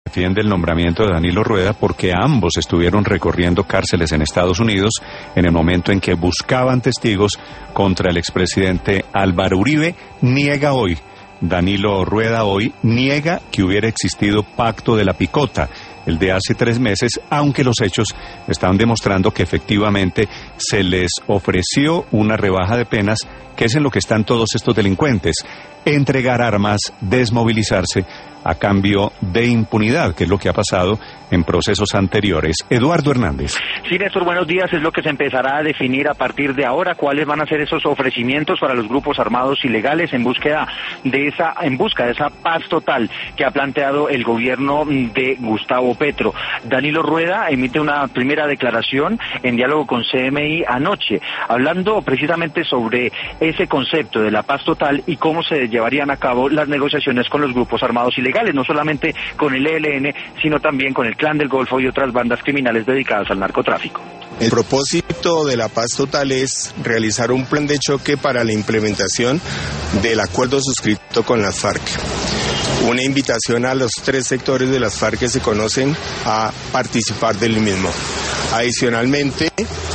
defiende el nombramiento de Danilo Rueda porque ambos estuvieron recorriendo cárceles en Estados Unidos en el momento en que buscaban testigos contra el expresidente Álvaro Uribe. Niega hoy, Danilo Rueda hoy niega que hubiera existido pacto de la picota, el de hace 3 meses, aunque los hechos están demostrando que efectivamente se les ofreció una rebaja de penas, que es en lo que están todos estos delincuentes: entregar armas, desmovilizarse a cambio de impunidad, que es lo que ha pasado en procesos anteriores. Eduardo Hernández. Sí, Néstor, buenos días. Es lo que se empezará a definir a partir de ahora, cuáles van a ser esos ofrecimientos para los grupos armados ilegales en busca de esa paz total que ha planteado el gobierno de Gustavo Petro. Danilo Rueda emite una primera declaración en diálogo con CMI anoche, hablando precisamente sobre ese concepto de la paz total y cómo se llevarían a cabo las negociaciones con los grupos armados ilegales, no solamente con el ELN, sino también con el Clan del Golfo y otras bandas criminales dedicadas al narcotráfico. El propósito de la paz total es realizar un plan de choque para la implementación del acuerdo suscrito con las FARC. Una invitación a los 3 sectores de las FARC que se conocen a participar del mismo. Adicionalmente,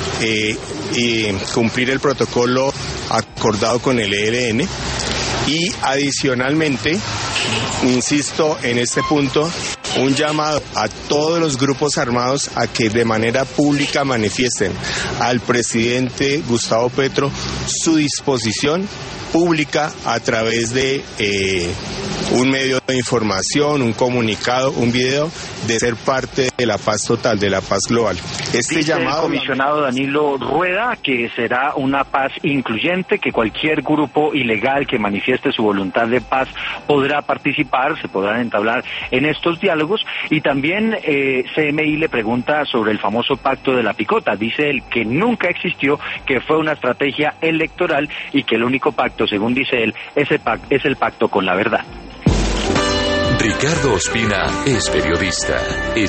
cumplir el protocolo acordado con el ELN y adicionalmente, insisto en este punto, un llamado a todos los grupos armados a que de manera pública manifiesten al presidente Gustavo Petro su disposición pública a través de un medio de información, un comunicado, un video, de ser parte de la paz total, de la paz global. Dice llamado el comisionado Danilo Rueda que será una paz incluyente, que cualquier grupo ilegal que manifieste su voluntad de paz podrá participar, se podrán entablar en estos diálogos. Y también CMI le pregunta sobre el famoso pacto de la picota. Dice él que nunca existió, que fue una estrategia electoral y que el único pacto, según dice él, es el pacto con la verdad. Ricardo Ospina es periodista.